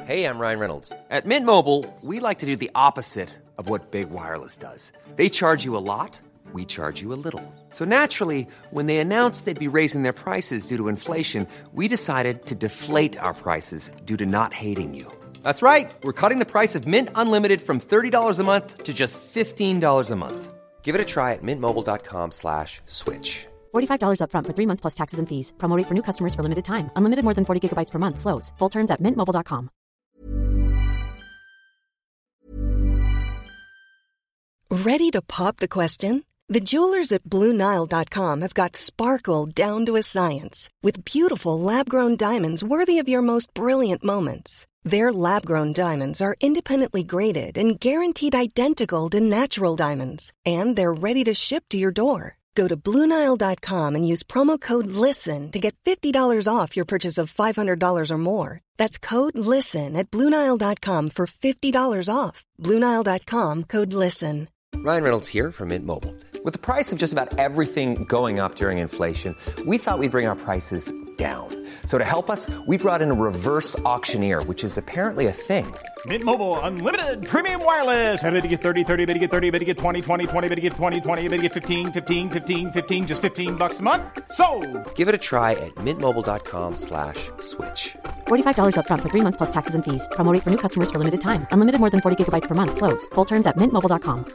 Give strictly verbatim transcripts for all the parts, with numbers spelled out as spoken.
Hey, I'm Ryan Reynolds. At Mint Mobile, we like to do the opposite of what Big Wireless does. They charge you a lot, we charge you a little. So naturally, when they announced they'd be raising their prices due to inflation, we decided to deflate our prices due to not hating you. That's right. We're cutting the price of Mint Unlimited from thirty dollars a month to just fifteen dollars a month. Give it a try at mintmobile.com slash switch. forty-five dollars up front for three months plus taxes and fees. Promo rate for new customers for limited time. Unlimited more than forty gigabytes per month. Slows full terms at mint mobile dot com. Ready to pop the question? The jewelers at Blue Nile dot com have got sparkle down to a science with beautiful lab-grown diamonds worthy of your most brilliant moments. Their lab-grown diamonds are independently graded and guaranteed identical to natural diamonds, and they're ready to ship to your door. Go to Blue Nile dot com and use promo code LISTEN to get fifty dollars off your purchase of five hundred dollars or more. That's code LISTEN at Blue Nile dot com for fifty dollars off. Blue Nile dot com, code LISTEN. Ryan Reynolds here from Mint Mobile. With the price of just about everything going up during inflation, we thought we'd bring our prices down. So to help us, we brought in a reverse auctioneer, which is apparently a thing. Mint Mobile Unlimited Premium Wireless. How to get thirty, thirty, how to get thirty, how to get twenty, twenty, twenty, how to get twenty, twenty, how to get fifteen, fifteen, fifteen, fifteen, just fifteen bucks a month? Sold! Give it a try at mintmobile.com slash switch. forty-five dollars up front for three months plus taxes and fees. Promo rate for new customers for limited time. Unlimited more than forty gigabytes per month. Slows full terms at mint mobile dot com.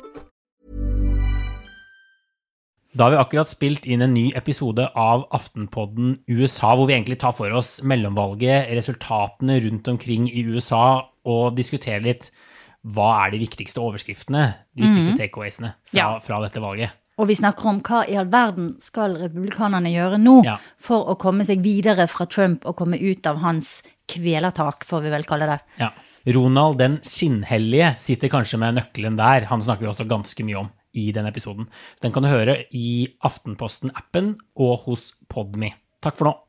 Da har vi akkurat spilt inn en ny episode av Aftenpodden U S A, hvor vi egentlig tar for oss mellomvalget, resultatene rundt omkring i U S A, og diskuterer litt hva er de viktigste overskriftene, de viktigste mm. takeawaysene fra, ja. fra dette valget. Og vi snakker om hva i all verden skal republikanerne gjøre nå ja. for å komme seg videre fra Trump og komme ut av hans kvelertak, får vi vel kalle det. Ja. Ronald den skinnhellige sitter kanskje med nøkkelen der. Han snakker vi også ganske mye om i den episoden. Den kan du høre i Aftenposten-appen og hos Podme. Takk for nå.